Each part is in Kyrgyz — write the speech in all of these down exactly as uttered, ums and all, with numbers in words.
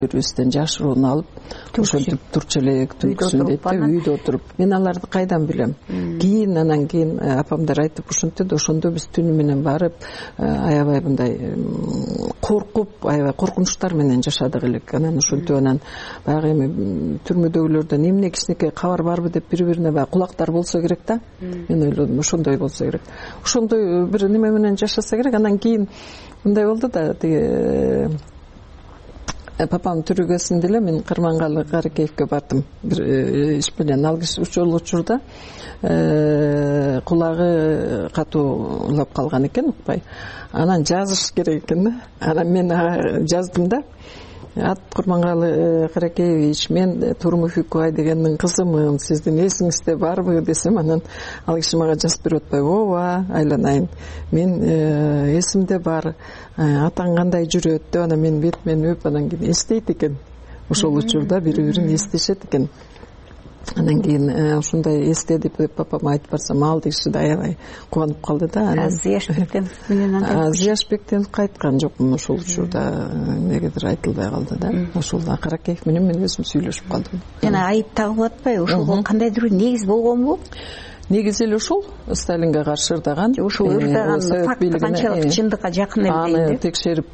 бирибизден жашыруун алып ошентип турчу элек түнкүсүн дейт да, үйдө отуруп. Мен аларды кайдан билем? Кийин анан кийин апамдар айтып ушинтти да, ошондо биз түнү менен барып, аябай мындай коркуп, аябай коркунучтар менен жашадык элек. Анан ошентип анан баягы эми түрмөдөгүлөрдөн эмне кичинекей кабар барбы деп бири-бирине баягы кулактар болсо керек да. Мен ойлодум, ошондой болсо керек. Ошондой бир неме менен жашаса керек. Анан кийин мындай болду да, тиги папам түрүгөсүндө эле мен Кырмангалы Каракеевке бардым бир иш менен. Ал киши ошол учурда кулагы катуулап калган экен, укпай. Анан жазыш керек экен да. Анан мен жаздым да. Ат Курмангалы Каракеевич, мен Турму Фикубай дегендин кызымын, сиздин эсиңизде барбы десем, анан ал киши мага жазып берип атпайбы, ооба айланайын, мен эсимде бар, атаң кандай жүрөт деп анан мен бетимен өп, анан кийин эстейт экен. Ошол учурда бири-бирин эстешет экен. Анан кийин ушундай эстедип деп папама айтып барсам, ал киши да аябай кубанып калды да. Зияшбектен менен андай. Зияшбектен кайткан жокмун ошол учурда, эмнегедир айтылбай калды да. Ошол Каракеев менен мен өзүм сүйлөшүп калдым. Жана айып тагып атпайбы? Ошол кандайдыр бир негиз болгонбу? Негизи эле ушул, Сталинге каршы ырдаган. Ушул ырдаган факты канчалык чындыкка жакын эле дейм. Аны текшерип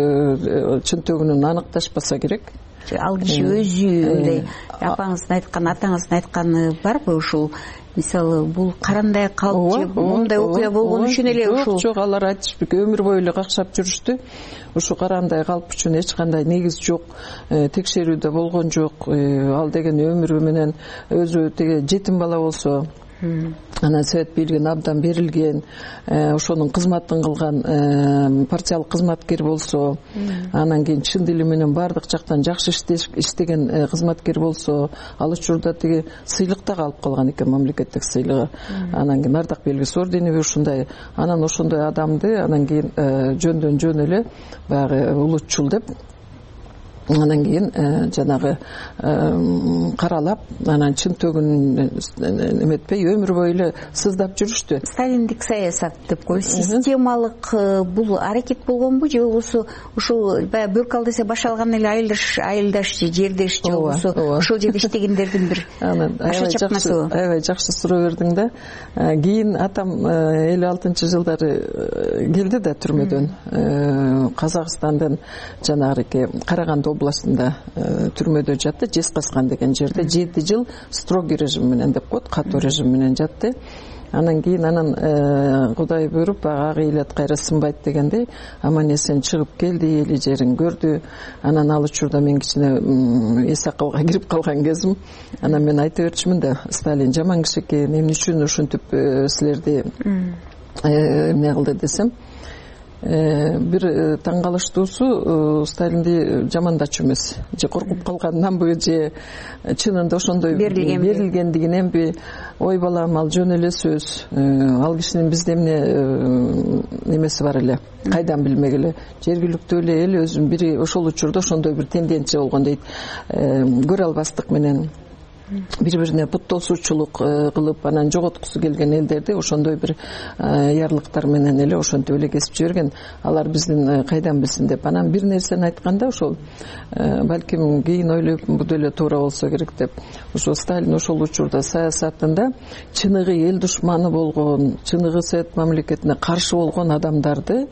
чынтөгүнүн аныкташпаса керек. Ал киши өзү эле апаңыздын айткан, атаңыздын айтканы барбы ушул? Мисалы, бул карандай калып же мындай окуя болгон үчүн эле ушул? Жок, алар айтышпайт, өмүр бою эле какшап жүрүштү. Ушу карандай калп үчүн эч кандай негиз жок, текшерүүдө болгон жок. Ал деген өмүрү менен өзү теге жетим бала болсо, анан совет бийлигине абдан берилген, ошонун кызматын кылган партиялык кызматкер болсо, анан кийин чын дили менен бардык жактан жакшы иштеген кызматкер болсо, ал учурда тиги сыйлык да алып калган экен, мамлекеттик сыйлыгы. Анан кийин ардак белгиси ордениби ушундай. Анан ошондой адамды анан кийин жөндөн жөн эле баягы улутчул деп, анан кийин жанагы каралап, анан чынтөгүн эметпей өмүр бою эле сыздап жүрүштү. Сталиндик саясат деп кой, системалык бул аракет болгонбу же болбосо ушул баягы бөрк десе баш алган эле айылдаш, айылдаш же жердеш же болбосо ошол жерде иштегендердин бир аша чапнасы. Аябай жакшы суроо бердиң да. Кийин атам элүү алтынчы жылдары келди да түрмөдөн. Казакстандын жанагы Караганды областында түрмөдө жатты, Жезкаскан деген жерде жети жыл строгий режим менен деп коет, катуу режим менен жатты. Анан кийин анан Кудай буйруп, ак ыйлат кайра сынбайт дегендей, аман эсен чыгып келди, эли жерин көрдү. Анан ал учурда мен кичине эс акылга кирип калган кезим. Анан мен айта берчүмүн да, Сталин жаман киши экен, эмне үчүн ушинтип силерди эмне кылды десем, бир таң калыштуусу, Сталинди жамандачу эмес, же коркуп калганданбы, же чынында ошондой берилгендигиненби, ой балам, ал жөн эле сөз, ал кишинин бизде эмне немеси бар эле, кайдан билмек эле, жергиликтүү эле эл өзүн бири ошол учурда ошондой бир тенденция болгон дейт, көрө албастык менен бири-бирине буттолсуучулук кылып, анан жоготкусу келген элдерди ошондой бир ярлыктар менен эле ошентип эле кесип жиберген. Алар биздин кайдан билсин деп. Анан бир нерсени айтканда, ошол балким кийин ойлойм, бул деле туура болсо керек деп. Ошо Сталин ошол учурда саясатында чыныгы эл душманы болгон, чыныгы совет мамлекетине каршы болгон адамдарды,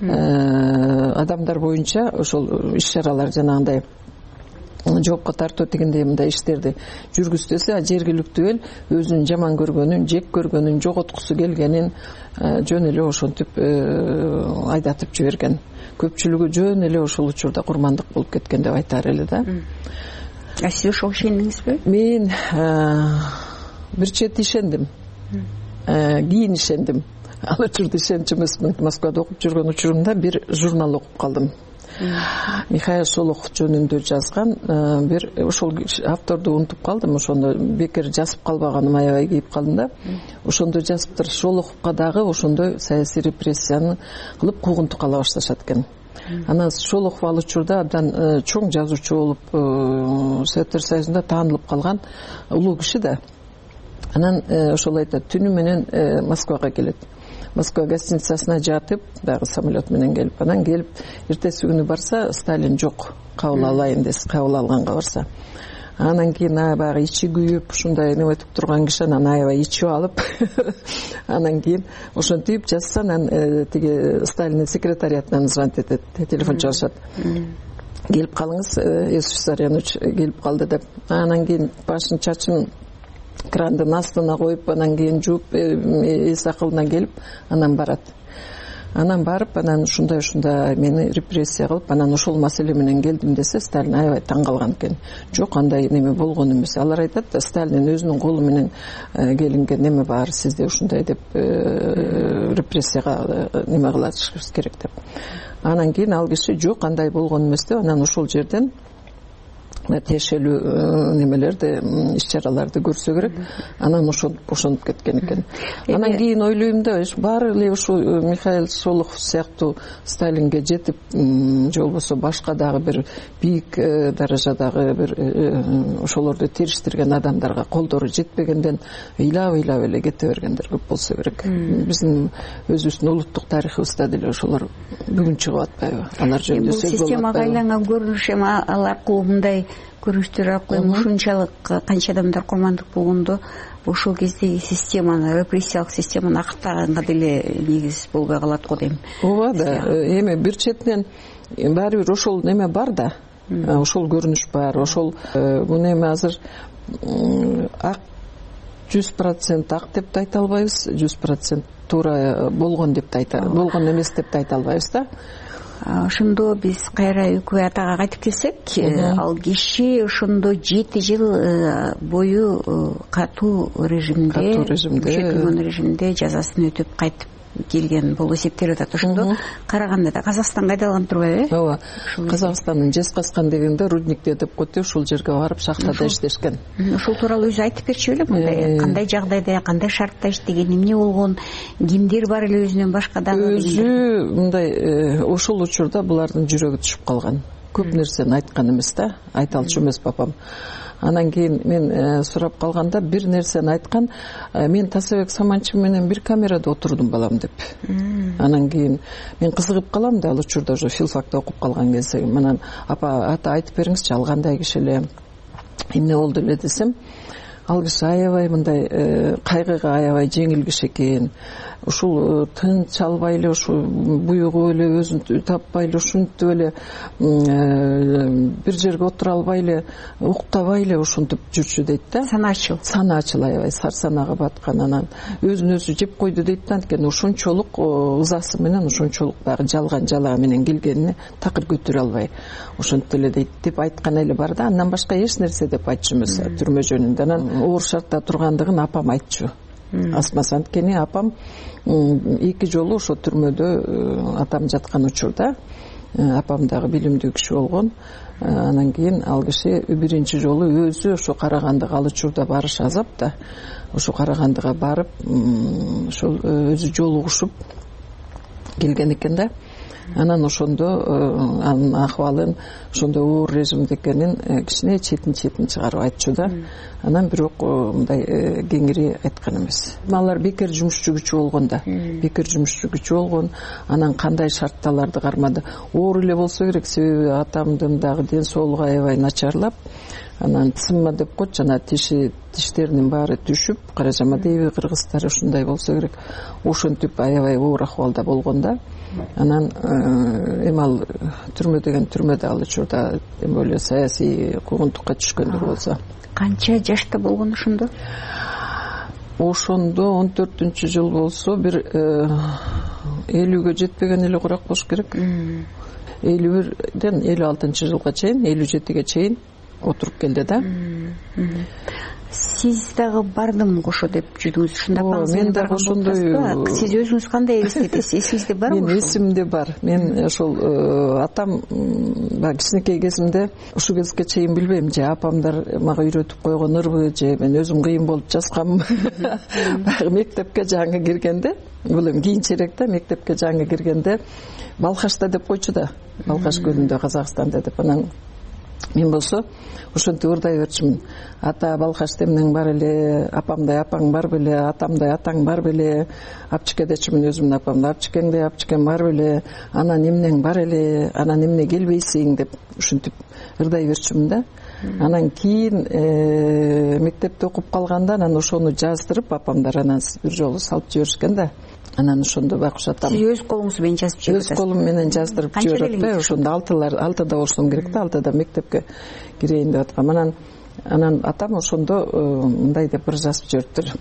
адамдар боюнча ошол иш-чаралар жанагындай жоопко тартуу дегендей мындай иштерди жүргүзсө, а жергиликтүү эл өзүнүн жаман көргөнүн, жек көргөнүн, жоготкусу келгенин жөн эле ошентип айдатып жиберген. Көпчүлүгү жөн эле ошол учурда курмандык болуп кеткен деп айтаар эле да. А сиз ошого ишендиңизби? Мен бир чети ишендим. Кийин ишендим. Ал учурда ишенчү эмесмин. Москвада окуп жүргөн учурумда бир журнал окуп калдым. Михаил Шолохов жөнүндө жазган бир, ошол авторду унутуп калдым, ошону бекер жазып калбаганым аябай кейип калдым да. Ошондо жазыптыр, Шолоховго дагы ошондой саясий репрессияны кылып куугунтук ала башташат экен. Анан Шолохов ал учурда абдан чоң жазуучу болуп, Советтер Союзунда таанылып калган улуу киши да. Анан ошол айтат, түнү менен Москвага келет. Москва гостиницасына жатып, дагы самолет менен келип, анан келип эртеси күнү барса, Сталин жок. Кабыл алайын десе, кабыл алганга барса. Анан кийин аябагы ичи күйүп, ушундай эме өтүп турган киши анан аябай ичип алып, анан кийин ошентип жазса, анан тиги Сталиндин секретариатынан звонить этет, телефон чалышат. Келип калыңыз, Иосиф Виссарионович келип калды деп. Анан кийин башын чачын крандын астына коюп, анан кийин жууп, эс акылына келип, анан барат. Анан барып, анан ушундай-ушундай мени репрессия кылып, анан ошол маселе менен келдим десе, Сталин аябай таң калган экен. Жок, андай неме болгон эмес. Алар айтат да, Сталин өзүнүн колу менен келинген неме бар, сизде ушундай деп репрессияга неме кылышыбыз керек деп. Анан кийин ал киши жок, андай болгон эмес деп, анан ошол жерден тиешелүү немелерди, иш-чараларды көрсө керек. Анан ошентип бошонуп кеткен экен. Анан кийин ойлойм да, баары эле ушу Михаил Шолохов сыяктуу Сталинге жетип, же болбосо башка дагы бир бийик даражадагы бир ошолорду териштирген адамдарга колдору жетпегенден ыйлап-ыйлап эле кете бергендер көп болсо керек. Биздин өзүбүздүн улуттук тарыхыбызда деле ошолор бүгүн чыгып атпайбы? Алар жөнүндө сөз болуп атпайбы? Системага айланган көрүнүш эми ал аркылуу мындай көрүнүштөр аркылуу ушунчалык канча адамдар курмандык болгондо ошол кездеги системаны, репрессиялык системаны актаганга деле негиз болбой калат го дейм. Ооба да, эми бир четинен баары бир ошол неме бар да, ошол көрүнүш бар, ошол муну эми азыр ак жүз процент ак деп да айта албайбыз, жүз процент туура болгон деп да айта, болгон эмес деп да айта албайбыз да. Ошондо биз кайра Үкүбай атага кайтып келсек, ал киши ошондо жети жыл бою катуу режимде, күчөтүлгөн режимде жазасын өтөп кайтып келген болуп эсептелип атат. Ошондо караганда да Казакстанга айдалган турбайбы? Ооба. Казакстандын Жезказган дегенде рудникте деп коет, ушул жерге барып шахтада иштешкен. Ошол тууралуу өзү айтып берчү белем, мындай кандай жагдайда, кандай шартта иштеген, эмне болгон, кимдер бар эле өзүнөн башка дагы? Өзү мындай ошол учурда булардын жүрөгү түшүп калган. Көп нерсени айткан эмес да, айта алчу эмес папам. Анан кийин мен сурап калганда бир нерсени айткан, мен Тасабек Саманчы менен бир камерада отурдум балам деп. Анан кийин мен кызыгып калам да, ал учурда уже филфакта окуп калган кезде, анан апа ата айтып бериңизчи, ал кандай киши эле, эмне болду эле десем, ал киши аябай мындай кайгыга аябай жеңил киши экен. Ушул тынч албай эле, ушу буюгу эле өзүн таппай эле, ушинтип эле бир жерге отура албай эле, уктабай эле ушинтип жүрчү дейт да. Санаачыл. Санаачыл аябай сарсанага баткан, анан өзүн өзү жеп койду дейт да. Анткени ошончолук ызасы менен, ошончолук баягы жалган жалаа менен келгенине такыр көтөрө албай ошентип эле дейт деп айткан эле бар да. Андан башка эч нерсе деп айтчу эмес түрмө жөнүндө. Анан оор шартта тургандыгын апам айтчу. Асмаса, анткени апам эки жолу ошо түрмөдө атам жаткан учурда, апам дагы билимдүү киши болгон. Анан кийин ал киши биринчи жолу өзү ошо Карагандыга, ал учурда барыш азап да, ошо Карагандыга барып, ошол өзү жолугушуп келген экен да. Анан ошондо анын акыбалын ошондо оор режимде экенин кичине четин-четин чыгарып айтчу да. Анан бирок мындай кеңири айткан эмес. Алар бекер жумушчу күчү болгон да, бекер жумушчу күчү болгон. Анан кандай шартталарды кармады. Оор эле болсо керек, себеби атамдын дагы ден соолугу аябай начарлап, анан тысынма деп коет, жана тиши тиштеринин баары түшүп, Каражама дейби кыргыздар, ушундай болсо керек. Ошентип аябай оор акыбалда болгон да. Анан эми ал түрмө деген түрмөдө ал учурда эми эле саясий куугунтукка түшкөндөр болсо. Канча жашта болгон ошондо? Ошондо он төртүнчү жыл болсо бир элүүгө жетпеген эле курак болуш керек. элүү бирден элүү алтынчы жылга чейин, элүү жетиге чейин отуруп келди да. Сиз дагы бардым ошо деп жүрдүңүз, ушундай апаңыз менен барган болсоңуз, сиз өзүңүз кандай эстетесиз? Эсиңизде барбы? Мен эсимде бар. Мен ошол атам баягы кичинекей кезимде, ушул кезге чейин билбейм, же апамдар мага үйрөтүп койгон ырбы, же мен өзүм кыйын болуп жазганмын. Баягы мектепке жаңы киргенде, бул эми кийинчерээк да, мектепке жаңы киргенде Балхашта деп койчу да, Балхаш көлүндө, Казакстанда деп. Анан мен болсо ошентип ырдай берчүмүн. Ата Балкаш эмнең бар эле, апамдай апаң бар беле, атамдай атаң бар беле, апчеке дечүмүн өзүмдүн апамды, апчекеңдей апчекең бар беле, анан эмнең бар эле, анан эмне келбейсиң деп ушинтип ырдай берчүмүн да. Анан кийин мектепте окуп калганда анан ошону жаздырып апамдар анан бир жолу салып жиберишкен да. Анан ошондо Байкуш атам сиз өз колуңуз менен жазып жибердиңиз? Өз колум менен жаздырып жиберип атпайбы, ошондо алтылар алтыда болсом керек да, алтыда мектепке кирейин деп аткам. Анан анан атам ошондо мындай деп бир жазып жибериптир.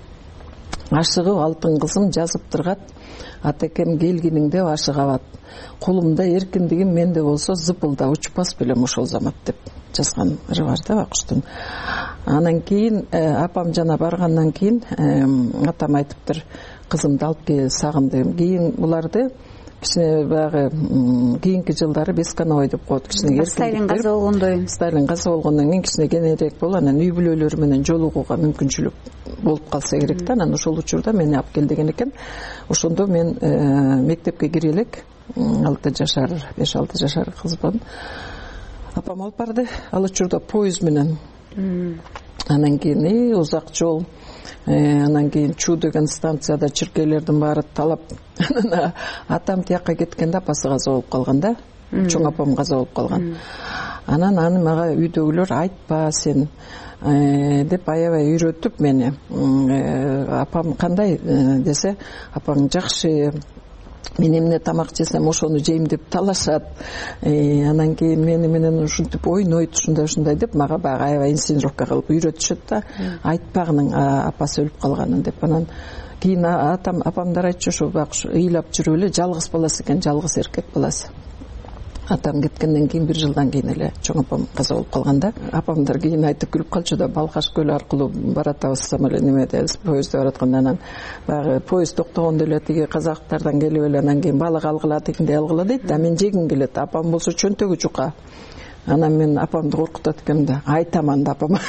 Ашыгып алтын кызым жазып тургат, атакем келгиниңде ашыгабат. Колумда эркиндигим менде болсо зыпылда учпас белем ошол замат деп жазган ыры бар да Байкуштун. Анан кийин апам жана баргандан кийин атам айтыптыр, кызымды алып кел, сагындым. Кийин буларды кичине баягы кийинки жылдары бескановой деп коет, кичине Сталин каза болгондой. Сталин каза болгондон кийин кичине кененирээк болуп, анан үй бүлөлөрү менен жолугууга мүмкүнчүлүк болуп калса керек да. Анан ошол учурда мени алып кел деген экен. Ошондо мен мектепке кире элек, алты жашар, беш алты жашар кызмын. Апам алып барды, ал учурда поезд менен. Анан кийин узак жол, анан кийин Чу деген станцияда чиркейлердин баары талап. Анан атам тияка кеткенде апасы каза болуп калган да. Чоң апам каза болуп калган. Анан аны мага үйдөгүлөр айтпа сен деп аябай үйрөтүп мени. Апам кандай десе, апаң жакшы, мен эмне тамак жесем ошону жейм деп талашат. Анан кийин мени менен ушинтип ойнойт, ушундай ушундай деп мага баягы аябай инсценировка кылып үйрөтүшөт да. Айтпагының апасы өлүп калганын деп. Анан кийин атам апамдар айтчу, ошо Байкуш ыйлап жүрүп эле жалгыз баласы экен, жалгыз эркек баласы. Атам кеткенден кийин бир жылдан кийин эле чоң апам каза болуп калганда, апамдар кийин айтып күлүп калчу да, Балкаш көлү аркылуу баратабыз самолет немеде, поездде баратканда. Анан баягы поезд токтогондо эле тиги казактардан келип эле анан кийин балык алгыла дегендей алгыла дейт да, мен жегим келет. Апам болсо чөнтөгү жука. Анан мен апамды коркутат экенмин да, айтаман да апама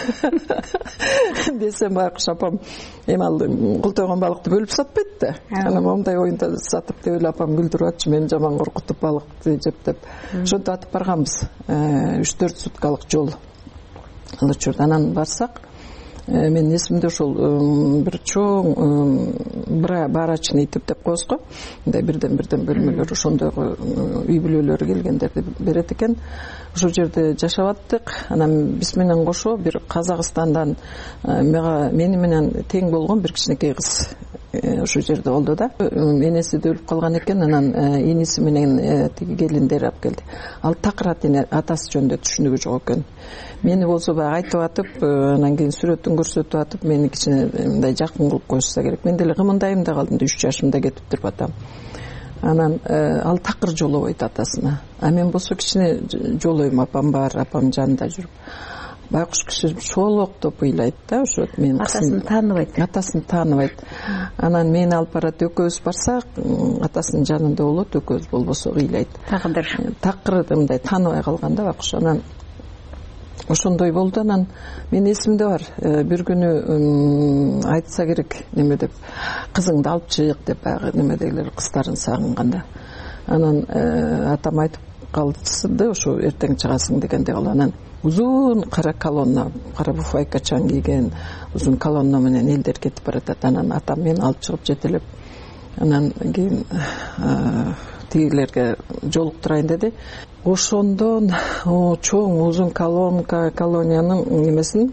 десем Байкуш апам эми ал култойгон балыкты бөлүп сатпайт да. Анан момундай оюнда сатып деп эле апам күлдүрүп атчу, мени жаман коркутуп балыкты жеп деп. Ошентип атып барганбыз, үч төрт суткалык жол ал учурда. Анан барсак, мен эсимде ошол бир чоң барачный тип деп коебуз го, мындай бирден бирден бөлмөлөр, ошондойго үй бүлөлөрү келгендерди берет экен. Ошол жерде жашап аттык. Анан биз менен кошо бир Казакстандан мага мени менен тең болгон бир кичинекей кыз ошол жерде болду да. Энеси да өлүп калган экен. Анан эниси менен тиги келиндер алып келди. Ал такыр атасы жөнүндө түшүнүгү жок экен. Мени болсо баягы айтып атып, анан кийин сүрөтүн көрсөтүп атып, мени кичине мындай жакын кылып коюшса керек. Мен деле кымындайм да калдым да, үч жашымда кетиптир атам. Анан ал такыр жолобойт атасына. А мен болсо кичине жолойм, апам бар, апам жанында жүрүп. Байкуш киши шолоктоп ыйлайт да, ошо мен атасын тааныбайт. Атасын тааныбайт. Анан мени алып барат, экөөбүз барсак, атасынын жанында болот, экөөбүз болбосо ыйлайт. Такыр такыр мындай тааныбай калган да Байкуш. Анан ошондой болду. Анан мен эсимде бар, бир күнү айтса керек неме деп, кызыңды алып чык деп, баягы немедегилер кыздарын сагынганда. Анан атам айтып калды, ошо эртең чыгасың дегенде калды. Анан узун кара колонна, кара буфайка чаң кийген узун колонна менен элдер кетип баратат. Анан атам мени алып чыгып жетелеп, анан кийин тигилерге жолуктурайын деди. Ошондон чоң узун колонка колониянын немесин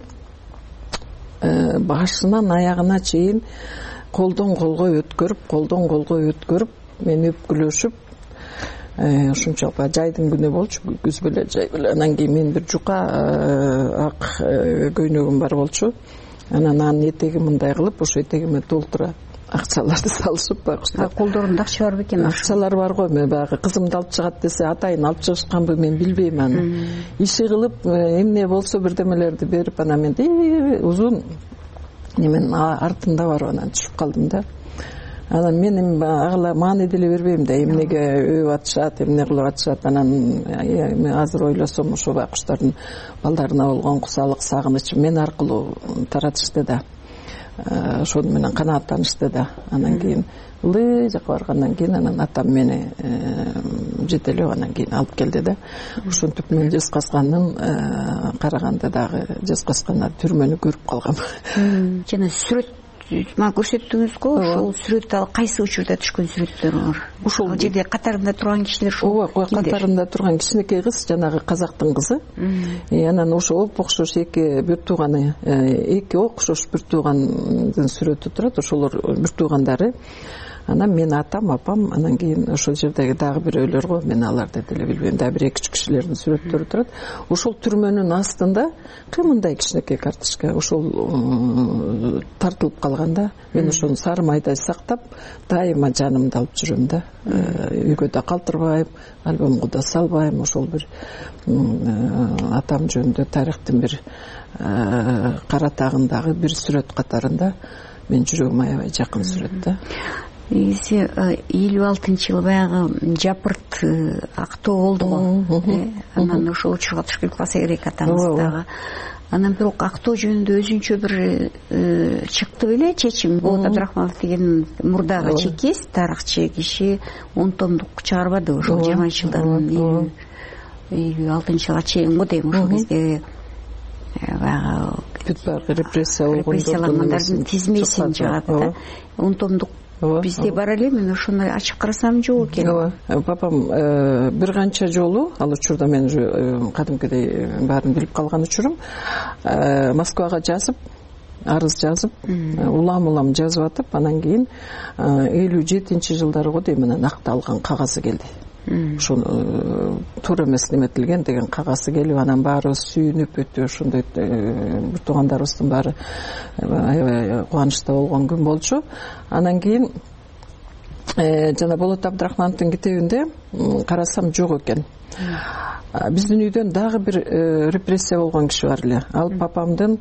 башынан аягына чейин колдон колго өткөрүп, колдон колго өткөрүп, мени өпкүлөшүп, ушунчалык жайдын күнү болчу, күз беле жай беле. Анан кийин мен бир жука ак көйнөгүм бар болчу. Анан анын этегин мындай кылып, ошо этегиме толтура акчаларды салышып, Байкуштар. Колдорунда акча бар бекен? Акчалар бар го. Мен баягы кызымды алып чыгат десе, атайын алып чыгышканбы мен билбейм аны. Иши кылып, эмне болсо бирдемелерди берип, анан мен узун немен артында барып анан түшүп калдым да. Анан мен эми агыла маани деле бербейм да, эмнеге өйүп атышат, эмне кылып атышат. Анан мен азыр ойлосом, ошо Байкуштардын балдарына болгон кусалык, сагыныч мен аркылуу таратышты да. ошону менен канааттанышты да. Анан кийин ылдый жакка баргандан кийин анан атам мени жетелеп анан кийин алып келди да. Ошентип мен Жезказгандын Караганда дагы Жезказганда түрмөнү көрүп калгам. Жана сүрөт мага көрсөттүңүз го, ошол сүрөт ал кайсы учурда түшкөн сүрөттөр? Ошол жерде катарында турган кишилер ошол. Ооба, катарында турган кичинекей кыз, жанагы казактын кызы. Анан ошо оп окшош эки бир тууганы, эки окшош бир туугандын сүрөтү турат, ошолор бир туугандары. Анан мен атам, апам, анан кийин ошол жердеги дагы бирөөлөр го, мен аларды деле билбейм, дагы бир эки үч кишилердин сүрөттөрү турат. Ошол түрмөнүн астында кымындай кичинекей карточка, ошол тартылып калганда, мен ошону сары майдай сактап, дайыма жанымда алып жүрөм да. Үйгө да калтырбайм, альбомго да салбайм, ошол бир атам жөнүндө тарыхтын бир кара тагындагы бир сүрөт катарында мен жүрөгүм аябай жакын сүрөт да. Негизи элүү алтынчы жылы баягы Жапырт актоо болду го. Анан ошол учурга туш келип калса керек атамыз дагы. Анан бирок актоо жөнүндө өзүнчө бир чыкты беле чечим. Болот Абдрахманов деген мурдагы чекист, тарыхчы киши он томдук чыгарбады ошол жыйырманчы жылдан элүү алтынчы жылга чейин го дейм. Ошол кезде баягы репрессиялангандардын тизмесин жыгат да. он томдук бизде бар эле, мен ошону ачып карасам жок экен. Ооба, папам бир канча жолу, ал учурда мен кадимкидей баарын билип калган учурум, Москвага жазып, арыз жазып, улам-улам жазып атып, анан кийин элүү жетинчи жылдары го дейм, анан акталган кагазы келди. Ошону туура эмес неметилген деген кагазы келип, анан баарыбыз сүйүнүп өтө ошондой бир туугандарыбыздын баары аябай кубанычта болгон күн болчу. Анан кийин жана Болот Абдрахмановдун китебинде карасам жок экен. Биздин үйдөн дагы бир репрессия болгон киши бар эле. Ал папамдын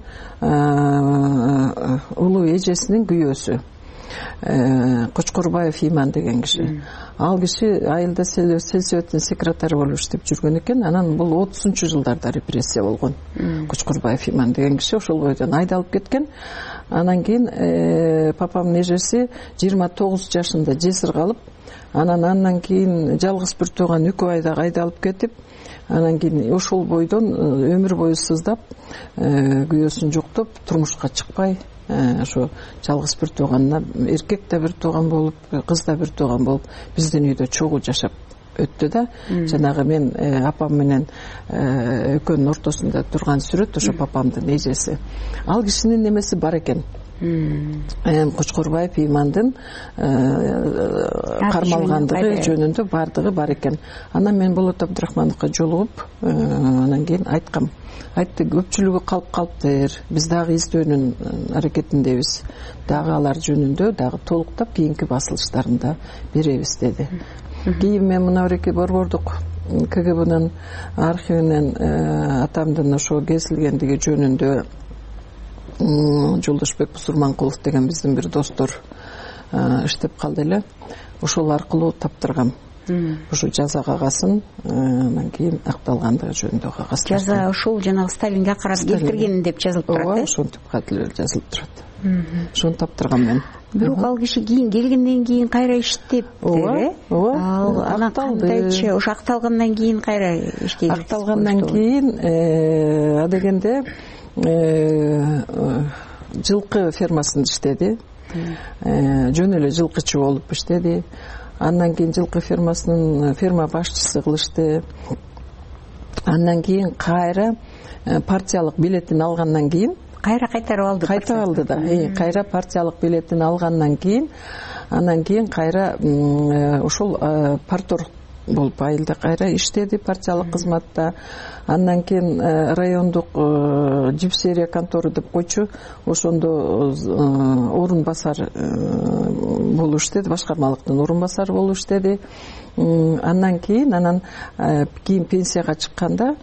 улуу эжесинин күйөөсү. Кочкорбаев Иман деген киши. Ал киши айылда сельсоветтин секретары болуп иштеп жүргөн экен. Анан бул отузунчу жылдарда репрессия болгон. Кочкорбаев Иман деген киши ошол бойдон айдалып кеткен. Анан кийин папамдын эжеси жыйырма тогуз жашында жесир калып, анан андан кийин жалгыз бир тууган Үкөбай дагы айдалып кетип, анан кийин ошол бойдон өмүр бою сыздап, күйөөсүн жоктоп, турмушка чыкпай, ошо жалгыз бир тууганына, эркек да бир тууган болуп, кыз да бир тууган болуп, биздин үйдө чогуу жашап өттү да. Жанагы мен апам менен экөөнүн ортосунда турган сүрөт ошо папамдын эжеси. Ал кишинин немеси бар экен. Кочкорбаев Имандын кармалгандыгы жөнүндө бардыгы бар экен. Анан мен Болот Абдрахмановго жолугуп, анан кийин айткам. Айтты, көпчүлүгү калып калыптыр. Биз дагы издөөнүн аракетиндебиз. Дагы алар жөнүндө дагы толуктап кийинки басылыштарында беребиз деди. Кийин мен мына бир борбордук К Г Б'нын архивинен атамдын ошо кесилгендиги жөнүндө Жолдошбек Бусурманкулов деген биздин бир достор иштеп калды эле. Ошол аркылуу таптыргам. Ошо жаза кагасын, анан кийин акталгандыгы жөнүндө кагаз. Жаза ошол жанагы Сталинге карап келтирген деп жазылып турат. Ооба, ошентип жазылып турат. Ошону таптыргам мен. Бирок ал киши кийин келгенден кийин кайра иштеп, э? Ооба. Анан кандайчы, ошо акталгандан кийин кайра иштейт. Акталгандан кийин а дегенде жылкы фермасында иштеди. Жөн эле жылкычы болуп иштеди. Андан кийин жылкы фермасынын ферма башчысы кылышты. Андан кийин кайра партиялык билетин алгандан кийин кайра кайтарып алды. Кайта алды да. Кайра партиялык билетин алгандан кийин андан кийин кайра ошол парторг болуп айылда кайра иштеди партиялык кызматта. Андан кийин райондук жипсерия контору деп койчу, ошондо орун басар болуп иштеди, башкармалыктын орун басары болуп иштеди. Андан кийин анан кийин пенсияга чыкканда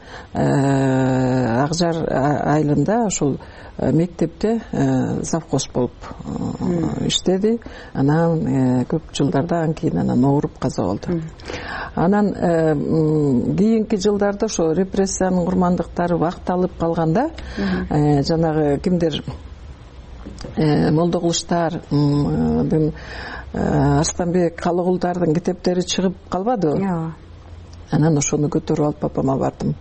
Акжар айылында ошол мектепте завхоз болуп иштеди. Анан көп жылдарда анан кийин анан ооруп каза болду. Анан кийинки жылдарда ошо репрессиянын курмандыктары акталып калганда, жанагы кимдер Молдоголуштардын, Арстанбек Калыгулдардын китептери чыгып калбадыбы? Ооба. Анан ошону көтөрүп алып папама бардым.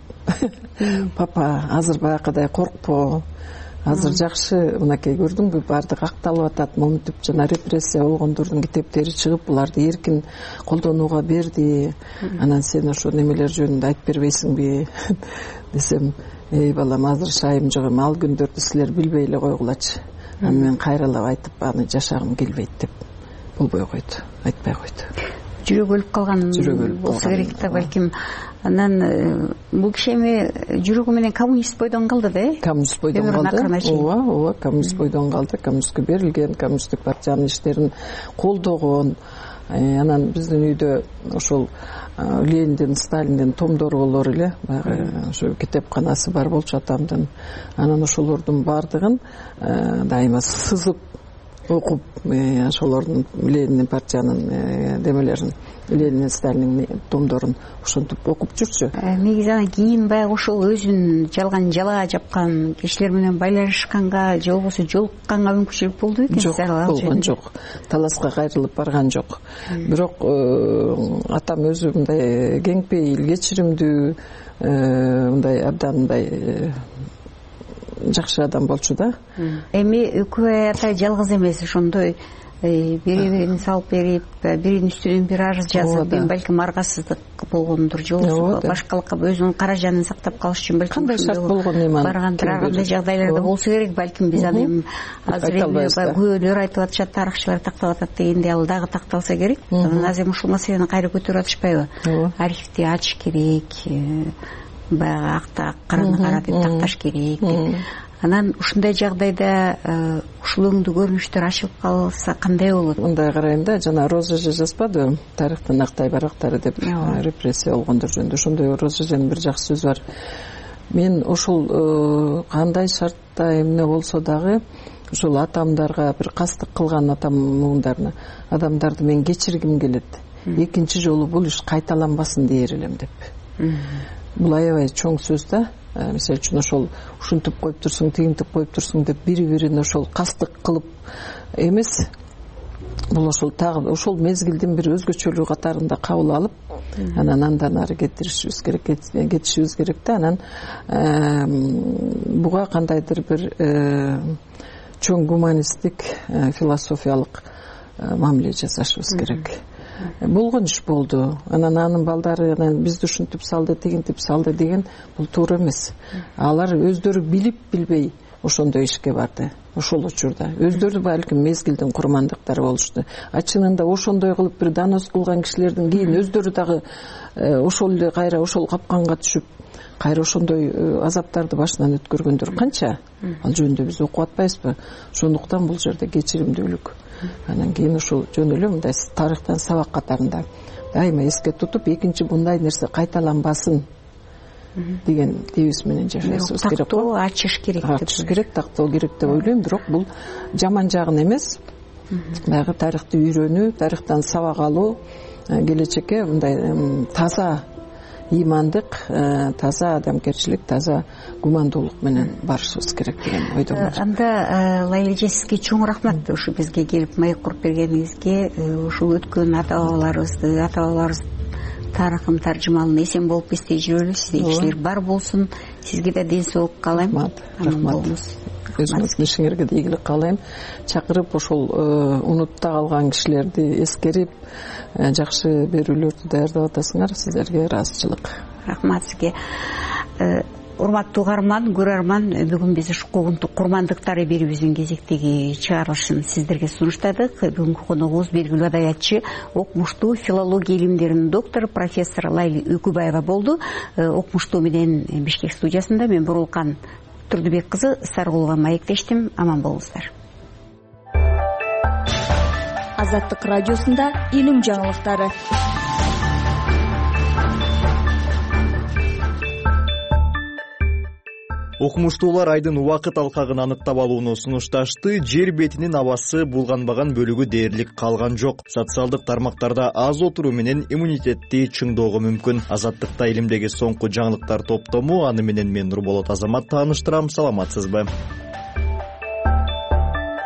Папа, азыр баягыдай коркпо. Азыр жакшы, мынакей көрдүңбү, баардык акталып атат, моминтип жана репрессия болгондордун китептери чыгып, буларды эркин колдонууга берди. Анан сен ошо немелер жөнүндө айтып бербейсиңби десем, эй балам, азыр шайым жок, ал күндөрдү силер билбей эле койгулачы. Анан мен кайрылап айтып, аны жашагым келбейт деп болбой койду, айтпай койду. Жүрөгү өлүп калган болсо керек да, балким. Анан бул киши эми жүрөгү менен коммунист бойдон калды да, э? Коммунист бойдон калды. Ооба, ооба, коммунист бойдон калды. Коммунистке берилген, коммунисттик партиянын иштерин колдогон. Анан биздин үйдө ошол Лениндин, Сталиндин томдору болор эле, баягы ошо китепканасы бар болчу атамдын. Анан ошолордун баардыгын дайыма сызып окуп, ошолордун Лениндин партиянын демелерин, Ленин, Сталиндин томдорун ошентип окуп жүрчү. Негизи анан кийин баягы ошол өзүн жалган жала жапкан кишилер менен байланышканга же болбосо жолукканга мүмкүнчүлүк болду экен. Жок, болгон жок. Таласка кайрылып барган жок. Бирок атам өзү мындай кеңпейил, кечиримдүү, мындай абдан мындай жакшы адам болчу да. Эми Өкүбай атай жалгыз эмес, ошондой бири-бирин салып берип, биринин үстүнөн бири арыз жазып, балким аргасыздык болгондур, же болбосо башкалыкка өзүнүн каражанын сактап калыш үчүн балким кандай шарт болгон эми баргандыр, андай жагдайларда болсо керек, балким биз аны азыр эми күбөлөр айтып атышат, тарыхчылар тактап атат дегенде ал дагы такталса керек. Анан азыр ушул маселени кайра көтөрүп атышпайбы? Архивди ачыш керек, баягы акта караны кара деп такташ керек деп. Анан ушундай жагдайда ушул өңдүү көрүнүштөр ачылып калса кандай болот? Мындай карайм да, жана Роза эже жазбадыбы, тарыхтын актай барактары деп, репрессия болгондор жөнүндө. Ошондой Роза эженин бир жакшы сөзү бар. Мен ошол кандай шартта эмне болсо дагы ушул атамдарга бир кастык кылган атам муундарына адамдарды мен кечиргим келет. Экинчи жолу бул иш кайталанбасын дээр элем деп. Бул аябай чоң сөз да. Мисалы үчүн ошол ушинтип коюп турсуң, тигинтип коюп турсуң деп бири-бирин ошол кастык кылып эмес, бул ошол тагы ошол мезгилдин бир өзгөчөлүгү катарында кабыл алып, анан андан ары кетиришибиз керек, кетишибиз керек да. Анан буга кандайдыр бир чоң гуманисттик, философиялык мамиле жасашыбыз керек. Болгон иш болду. Анан анын балдары анан бизди ушинтип салды, тигинтип салды деген бул туура эмес. Алар өздөрү билип билбей ошондой ишке барды. Ошол учурда өздөрү балким мезгилдин курмандыктары болушту. А чынында ошондой кылып бир донос кылган кишилердин кийин өздөрү дагы ошол эле кайра ошол капканга түшүп, кайра ошондой азаптарды башынан өткөргөндөр канча? Ал жөнүндө биз окуп атпайбызбы? Ошондуктан бул жерде кечиримдүүлүк. Анан кийин ушул жөн эле мындай тарыхтан сабак катарында дайыма эске тутуп, экинчи мындай нерсе кайталанбасын деген девиз менен жашашыбыз керек. Тактоо ачыш керек деп. Ачыш керек, тактоо керек деп ойлойм. Бирок бул жаман жагын эмес. Баягы тарыхты үйрөнүү, тарыхтан сабак алуу, келечекке мындай таза имандык, таза адамгерчилик, таза гумандуулук менен барышыбыз керек деген ойдомун. Анда Лайла эже, сизге чоң рахмат ушу бизге келип маек куруп бергениңизге, ушул өткөн ата-бабаларыбызды, ата-бабаларыбыз тарыхын, таржымалын эсен болуп эстей жүрөлү. Сизде ишилер бар болсун. Сизге да ден соолук каалайм. Рахмат. Өзүңүздүн ишиңерге да ийгилик каалайм. Чакырып ошол унутта калган кишилерди эскерип, жакшы берүүлөрдү даярдап атасыңар. Сиздерге ыраазычылык. Рахмат сизге. Урматтуу угарман, көрөрман, бүгүн биз ушу куугунтук курмандыктары берүүбүздүн кезектеги чыгарылышын сиздерге сунуштадык. Бүгүнкү коногубуз белгилүү адаятчы, окумуштуу, филология илимдеринин доктору, профессор Лайла Өкүбаева болду. Окумуштуу менен Бишкек студиясында мен Бурулкан Турдубек кызы Саргулова маектештим. Аман болуңуздар. Азаттык радиосунда илим жаңылыктары. Окумуштуулар айдын убакыт алкагын аныктап алууну сунушташты. Жер бетинин абасы булганбаган бөлүгү дээрлик калган жок. Социалдык тармактарда аз отуруу менен иммунитетти чыңдоого мүмкүн. Азаттыкта илимдеги соңку жаңылыктар топтому. Аны менен мен Нурболот Азамат тааныштырам. Саламатсызбы?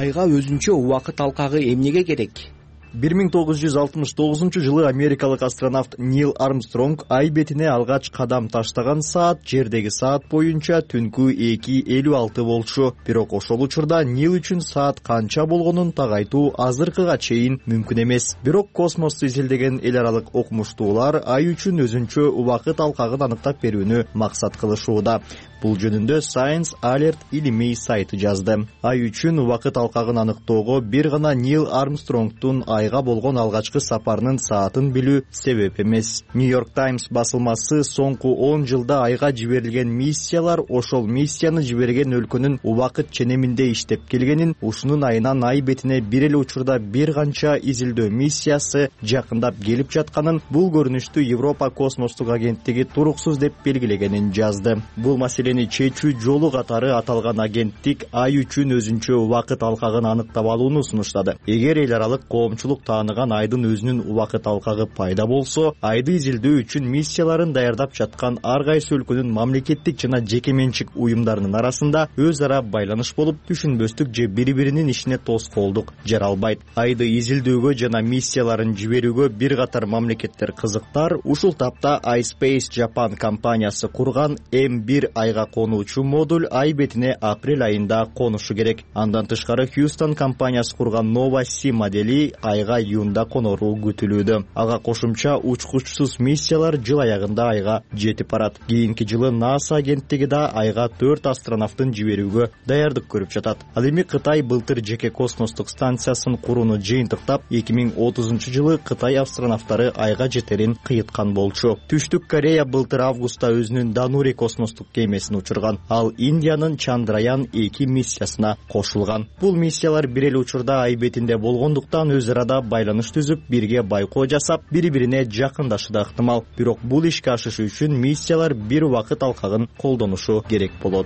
айга өзүнчө убакыт алкагы эмнеге керек? бир миң тогуз жүз алтымыш тогузунчу жылы америкалык астронавт Нил Армстронг ай бетине алгач кадам таштаган саат жердеги саат боюнча түнкү эки элүү алты болчу. Бирок ошол учурда Нил үчүн саат канча болгонун так айтуу азыркыга чейин мүмкүн эмес. Бирок космосту изилдеген эл аралык окумуштуулар ай үчүн өзүнчө убакыт алкагын аныктап берүүнү максат кылышууда. Бул жөнүндө Science Alert илимий сайты жазды. Ай үчүн убакыт алкагын аныктоого бир гана Нил Армстронгдун айга болгон алгачкы сапарынын саатын билүү себеп эмес. New York Times басылмасы соңку он жылда айга жиберилген миссиялар ошол миссияны жиберген өлкөнүн убакыт ченеминде иштеп келгенин, ушунун айынан ай бетине бир эле учурда бир канча изилдөө миссиясы жакындап келип жатканын, бул көрүнүштү Европа космостук агенттиги туруксуз деп белгилегенин жазды. Бул маселе чечүү жолу катары аталган агенттик ай үчүн өзүнчө убакыт алкагын аныктап алууну сунуштады. Эгер эл аралык коомчулук тааныган айдын өзүнүн убакыт алкагы пайда болсо, айды изилдөө үчүн миссияларын даярдап жаткан ар кайсы өлкөнүн мамлекеттик жана жеке менчик уюмдарынын арасында өз ара байланыш болуп, түшүнбөстүк же бири-биринин ишине тоскоолдук жаралбайт. Айды изилдөөгө жана миссияларын жиберүүгө бир катар мамлекеттер кызыктар. Ушул тапта iSpace Japan компаниясы курган эм бир айга конуучу модуль ай бетине апрель айында конушу керек. Андан тышкары Houston компаниясы курган Nova Sea модели айга июнда конору күтүлүүдө. Ага кошумча учкучсуз миссиялар жыл аягында айга жетип барат. Кийинки жылы NASA агенттиги да айга төрт астронавтын жиберүүгө даярдык көрүп жатат. Ал эми Кытай былтыр жеке космостук станциясын курууну жыйынтыктап, эки миң отузунчу жылы Кытай астронавттары айга жетерин кыйыткан болчу. Түштүк Корея былтыр августта өзүнүн Данури космостук кемесин учурган. Ал Индиянын Чандраян эки миссиясына кошулган. Бул миссиялар бир эле учурда ай бетинде болгондуктан өз арада байланыш түзүп, бирге байкоо жасап, бири-бирине жакындашы да ыктымал. Бирок бул ишке ашышы үчүн миссиялар бир убакыт алкагын колдонушу керек болот.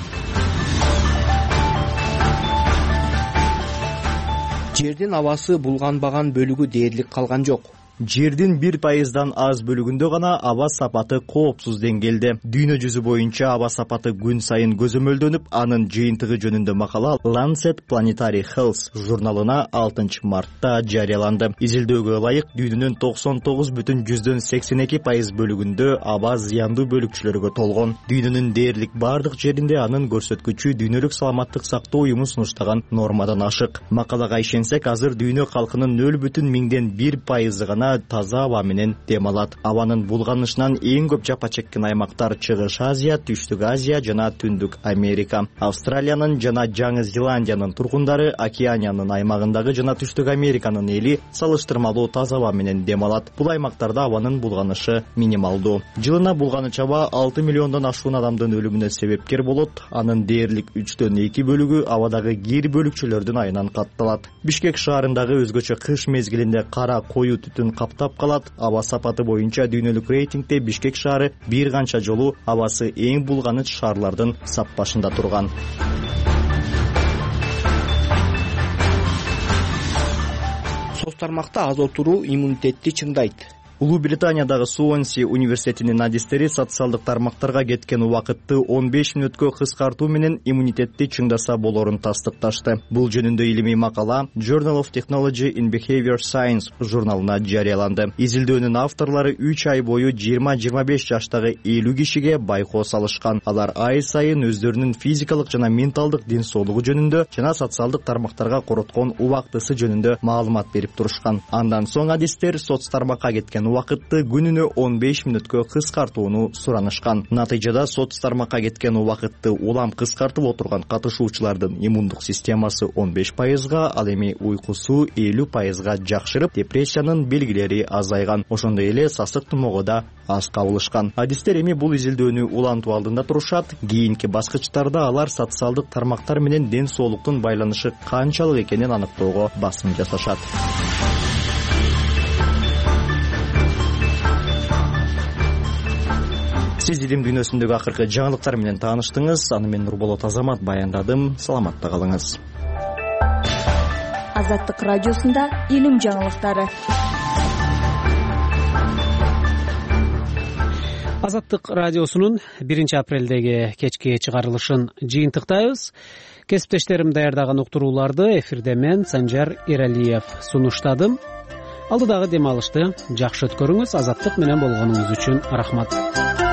Жердин абасы булганбаган бөлүгү дээрлик калган жок. Жердин бир пайыздан аз бөлүгүндө гана аба сапаты коопсуз деңгээлде. Дүйнө жүзү боюнча аба сапаты күн сайын көзөмөлдөнүп, анын жыйынтыгы жөнүндө макала Lancet Planetary Health журналына алтынчы мартта жарыяланды. Изилдөөгө ылайык дүйнөнүн токсон тогуз бүтүн жүздөн сексен эки пайыз бөлүгүндө аба зыяндуу бөлүкчөлөргө толгон. Дүйнөнүн дээрлик бардык жеринде анын көрсөткүчү дүйнөлүк саламаттык сактоо уюму сунуштаган нормадан ашык. Макалага ишенсек, азыр дүйнө калкынын нөл бүтүн миңден бир пайызы гана таза аба менен дем алат. Абанын булганышынан эң көп жапа чеккен аймактар Чыгыш Азия, Түштүк Азия жана Түндүк Америка. Австралиянын жана Жаңы Зеландиянын тургундары Океаниянын аймагындагы жана Түштүк Американын эли салыштырмалуу таза аба менен дем алат. Бул аймактарда абанын булганышы минималдуу. Жылына булганыч аба алты миллиондон ашуун адамдын өлүмүнө себепкер болот. Анын дээрлик үчтөн эки бөлүгү абадагы кир бөлүкчөлөрдүн айынан катталат. Бишкек шаарындагы өзгөчө кыш мезгилинде кара коюу түтүн каптап калат. Аба сапаты боюнча дүйнөлүк рейтингде Бишкек шаары бир канча жолу абасы эң булганыч шаарлардын саппашында турган. Соц тармакта аз отуруу иммунитетти чыңдайт. Улуу Британиядагы Суонси университетинин адистери социалдык тармактарга кеткен убакытты он беш мүнөткө кыскартуу менен иммунитетти чыңдаса болорун тастыкташты. Бул жөнүндө илимий макала Journal of Technology in Behavior Science журналына жарыяланды. Изилдөөнүн авторлору үч ай бою жыйырма жыйырма беш жаштагы элүү кишиге байкоо салышкан. Алар ай сайын өздөрүнүн физикалык жана менталдык ден соолугу жөнүндө жана социалдык тармактарга короткон убактысы жөнүндө маалымат берип турушкан. Андан соң адистер соц тармакка кеткен убакытты күнүнө он беш мүнөткө кыскартууну суранышкан. Натыйжада соц тармакка кеткен убакытты улам кыскартып отурган катышуучулардын иммундук системасы он беш пайызга, ал эми уйкусу элүү пайызга жакшырып, депрессиянын белгилери азайган. Ошондой эле сасык тумоого да аз кабылышкан. Адистер эми бул изилдөөнү улантуу алдында турушат. Кийинки баскычтарда алар социалдык тармактар менен ден соолуктун байланышы канчалык экенин аныктоого басым жасашат. Сиз илим дүйнөсүндөгү акыркы жаңылыктар менен тааныштыңыз. Аны мен Нурболот Азамат баяндадым. Саламатта калыңыз. Азаттык радиосунда илим жаңылыктары. Азаттык радиосунун биринчи апрелдеги кечки чыгарылышын жыйынтыктайбыз. Кесиптештерим даярдаган уктурууларды эфирде мен Санжар Эралиев сунуштадым. Алдыдагы дем алышты жакшы өткөрүңүз. Азаттык менен болгонуңуз үчүн рахмат.